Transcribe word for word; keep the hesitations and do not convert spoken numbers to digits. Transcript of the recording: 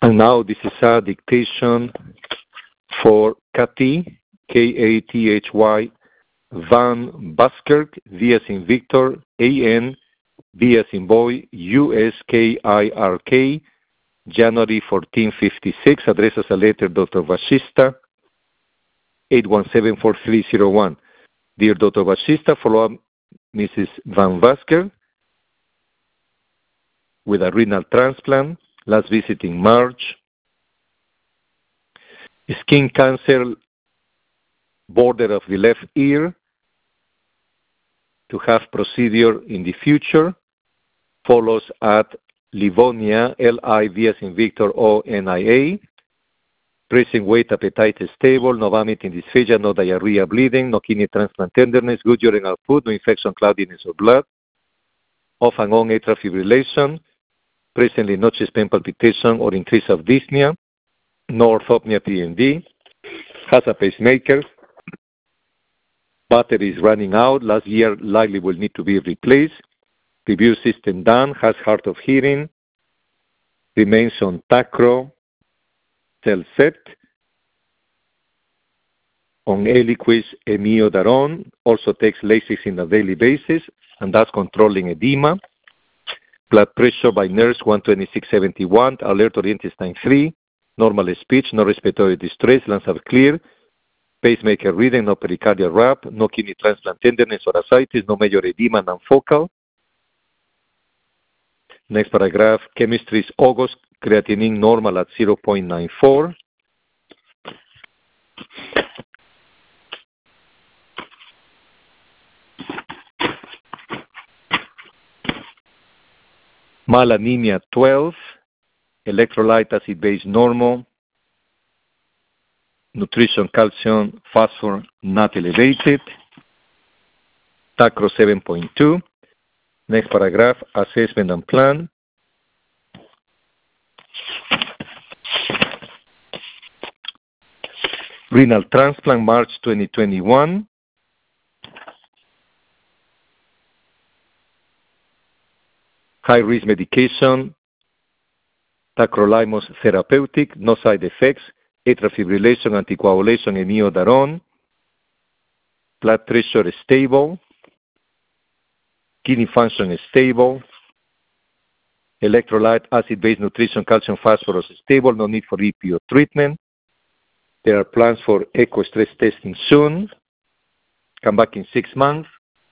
And now this is a dictation for Kathy, K A T H Y, Van Buskirk, V as in Victor, A N, B as in boy, U S K I R K, January fourteen fifty-six, addresses a letter, Doctor Vashista, eight one seven, four three zero one. Dear Doctor Vashista, follow up Missus Van Buskirk with a renal transplant, last visit in March. Skin cancer, border of the left ear, to have procedure in the future, follows at Livonia, L I V as in Victor, O N I A, present weight, appetite stable, no vomiting, dysphagia, no diarrhea, bleeding, no kidney transplant tenderness, good urine output, no infection, cloudiness of blood, off and on atrial fibrillation, presently no chest pain palpitation or increase of dyspnea, no orthopnea P M D, has a pacemaker, battery is running out, last year likely will need to be replaced, review system done, has hard of hearing, remains on Tacro, Telcet, on Eliquis, Amiodarone, also takes Lasix on a daily basis, and that's controlling edema. Blood pressure by nurse one twenty-six seventy-one, alert or intestine three, normal speech, no respiratory distress, lungs are clear, pacemaker reading, no pericardial rap, no kidney transplant tenderness or ascites, no major edema, non-focal. Next paragraph, chemistry is August, creatinine normal at zero point nine four. Malanemia twelve, electrolyte acid base normal, nutrition calcium, phosphor not elevated, Tacro seven point two. Next paragraph, assessment and plan. Renal transplant, March twenty twenty-one. High-risk medication, tacrolimus therapeutic, no side effects, atrial fibrillation, anticoagulation, amiodarone, blood pressure is stable, kidney function is stable, electrolyte, acid-base nutrition, calcium, phosphorus is stable, no need for E P O treatment. There are plans for echo stress testing soon. Come back in six months.